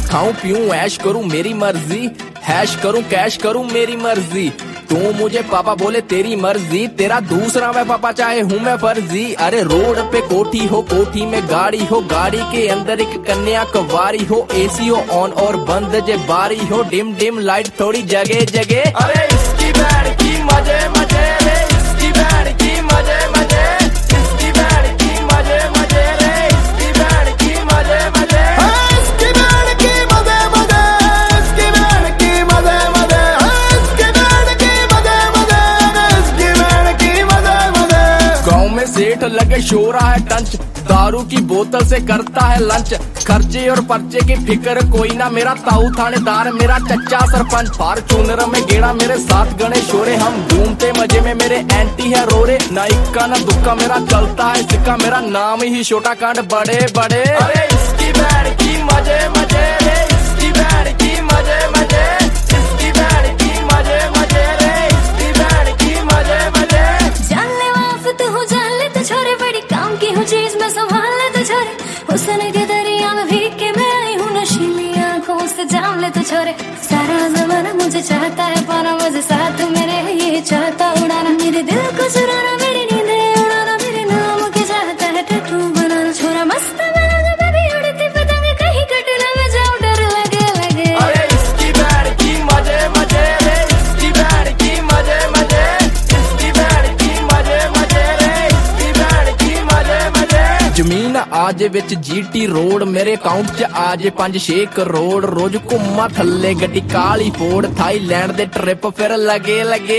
खाऊं पीऊं ऐश करूं मेरी मर्जी, हैश करूं कैश करूं मेरी मर्जी। तू मुझे पापा बोले तेरी मर्जी, तेरा दूसरा मैं पापा चाहे हूँ मैं फर्जी। अरे रोड पे कोठी हो कोठी में गाड़ी हो, गाड़ी के अंदर एक कन्या कवारी हो, एसी हो ऑन और बंद जे बारी हो, डिम डिम लाइट थोड़ी जगह जगह। अरे इसकी बैंड की मजे मजे रे, इसकी बैंड की मजे मजे, इसकी बैंड की मजे मजे रे, इसकी बैंड की मजे मजे, इसकी बैंड की मजे मजे, इसकी बैंड की मजे मजे, इसकी बैंड की मजे मजे, इसकी बैंड की मजे मजे। गाँव में सेठ लगे शोरा है टंच, दारू की बोतल से करता है लंच, खर्चे और पर्चे की फिक्र कोई ना, मेरा ताऊ थानेदार मेरा चच्चा सरपंच, फॉर्च्यूनर में गेड़ा मेरे साथ गणेश शोरे, हम घूमते मजे में मेरे एंटी है रोरे, ना इक्का ना दुक्का मेरा चलता है सिक्का, मेरा नाम ही छोटा कांड बड़े बड़े। अरे इसकी बैंड की मजे मजे रे, इसकी बैंड की मजे मजे, इसकी बैंड की मजे मजे रे, इसकी बैंड की मजे मजे। जान ले वाफत हो जान ले तो छोरे, बड़ी काम की हूँ चीज मैं संभाल ले तो छोरे, हुस्न के दरिया में भीग के मैं आई हूँ नशीली आंखों से जान ले तो छोरे। सारा जमाना मुझे चाहता है पाना, मुझे साथ मेरे ये चाहता उड़ाना, मेरे दिल को चुराना, मेरी नींदें उड़ाना, मेरे नाम के चाहता है टैटू बनाना। छोरा मस्त बना जब भी उड़ती पतंग, कहीं कट ना मैं जाऊँ डर लगे लगे। अरे इसकी बैंड की मजे मजे रे, इसकी बैंड की मजे मजे, इसकी बैंड की मजे मजे रे, इसकी बैंड की मजे मजे। जमीन आज विच जीटी रोड, मेरे अकाउंट च आज 5-6 करोड़, रोज घुम्मा थल्ले गड्डी काली फोड़, थाईलैंड दे ट्रिप फिर लगे लगे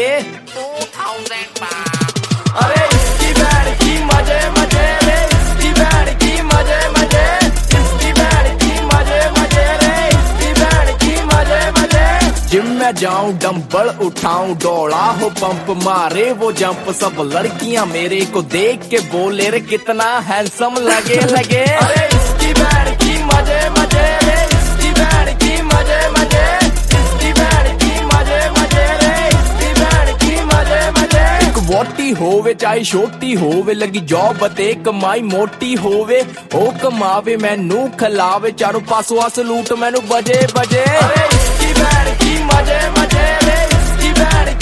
2000 पाउंड। अरे इसकी बैंड की मजे मजे रे, इसकी बैंड की मजे मजे, इसकी बैंड की मजे मजे रे, इसकी बैंड की मजे मजे। जिम में जाऊं डंबल उठाऊं, दौड़ा हो पंप मारे वो जंप, सब लड़कियां मेरे को देख के बोले रे कितना हैंडसम लगे लगे। अरे इसकी बैंड की मजे मजे रे, इसकी बैंड की मजे मजे, इसकी बैंड की मजे मजे रे, इसकी बैंड की मजे मजे। एक वोटी होवे चाहे छोटी होवे, लगी जॉब ते कमाई मोटी होवे, ओ कमावे मैनू खिलावे, चारों पासों सलूट मैनू बजे बजे। अरे इसकी बैंड की मजे मजे रे, इसकी बैंड